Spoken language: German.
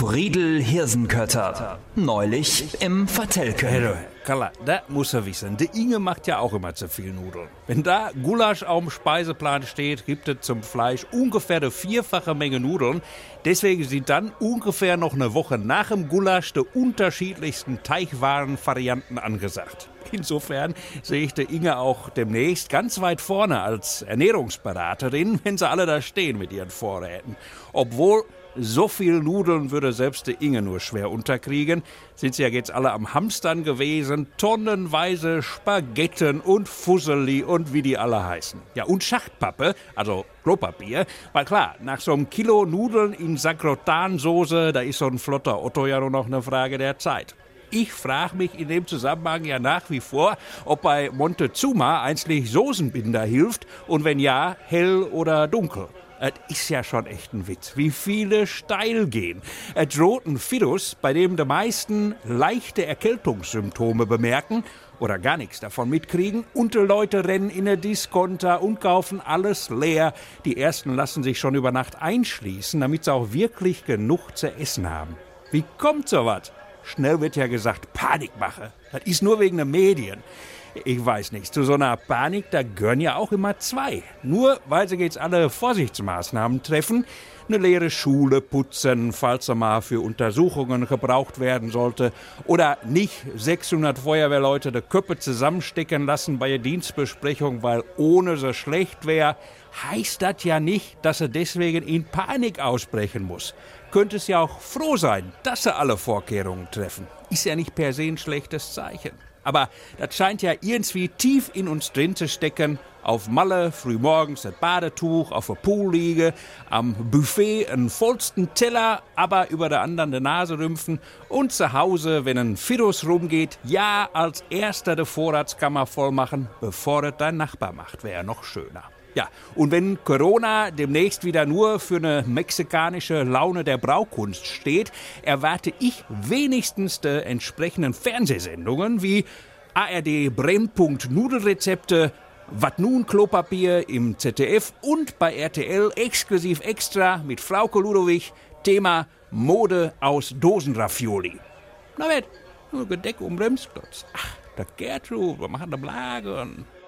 Friedel Hirsenkötter. Neulich im Vertelken. Kalla, da muss er wissen. Die Inge macht ja auch immer zu viel Nudeln. Wenn da Gulasch auf dem Speiseplan steht, gibt es zum Fleisch ungefähr eine vierfache Menge Nudeln. Deswegen sind dann ungefähr noch eine Woche nach dem Gulasch die unterschiedlichsten Teigwaren-Varianten angesagt. Insofern sehe ich der Inge auch demnächst ganz weit vorne als Ernährungsberaterin, wenn sie alle da stehen mit ihren Vorräten. Obwohl, so viel Nudeln würde selbst die Inge nur schwer unterkriegen. Sind sie ja jetzt alle am Hamstern gewesen. Tonnenweise Spaghetten und Fusseli und wie die alle heißen. Ja, und Schachtpappe, also Klopapier. Weil klar, nach so einem Kilo Nudeln in Sagrotansoße, da ist so ein flotter Otto ja nur noch eine Frage der Zeit. Ich frage mich in dem Zusammenhang ja nach wie vor, ob bei Montezuma einzig Soßenbinder hilft und wenn ja, hell oder dunkel. Es ist ja schon echt ein Witz, wie viele steil gehen. Es droht ein Virus, bei dem die meisten leichte Erkältungssymptome bemerken oder gar nichts davon mitkriegen und die Leute rennen in der Discounter und kaufen alles leer. Die ersten lassen sich schon über Nacht einschließen, damit sie auch wirklich genug zu essen haben. Wie kommt sowas? Schnell wird ja gesagt, Panikmache. Das ist nur wegen den Medien. Ich weiß nicht, zu so einer Panik, da gehören ja auch immer zwei. Nur weil sie jetzt alle Vorsichtsmaßnahmen treffen, eine leere Schule putzen, falls sie mal für Untersuchungen gebraucht werden sollte, oder nicht 600 Feuerwehrleute die Köpfe zusammenstecken lassen bei der Dienstbesprechung, weil ohne sie schlecht wäre, heißt das ja nicht, dass sie deswegen in Panik ausbrechen muss. Könnte es ja auch froh sein, dass sie alle Vorkehrungen treffen. Ist ja nicht per se ein schlechtes Zeichen. Aber das scheint ja irgendwie tief in uns drin zu stecken. Auf Malle frühmorgens das Badetuch, auf der Poolliege, am Buffet einen vollsten Teller, aber über der anderen die Nase rümpfen und zu Hause, wenn ein Virus rumgeht, ja als erster die Vorratskammer voll machen, bevor es dein Nachbar macht, wäre noch schöner. Ja, und wenn Corona demnächst wieder nur für eine mexikanische Laune der Braukunst steht, erwarte ich wenigstens die entsprechenden Fernsehsendungen wie ARD Brennpunkt Nudelrezepte, Wat nun Klopapier im ZDF und bei RTL exklusiv extra mit Frauke Ludowig, Thema Mode aus Dosenraffioli. Na wett, nur Gedeck um Bremsklotz. Ach, der Gertrud, wir machen da Blagen.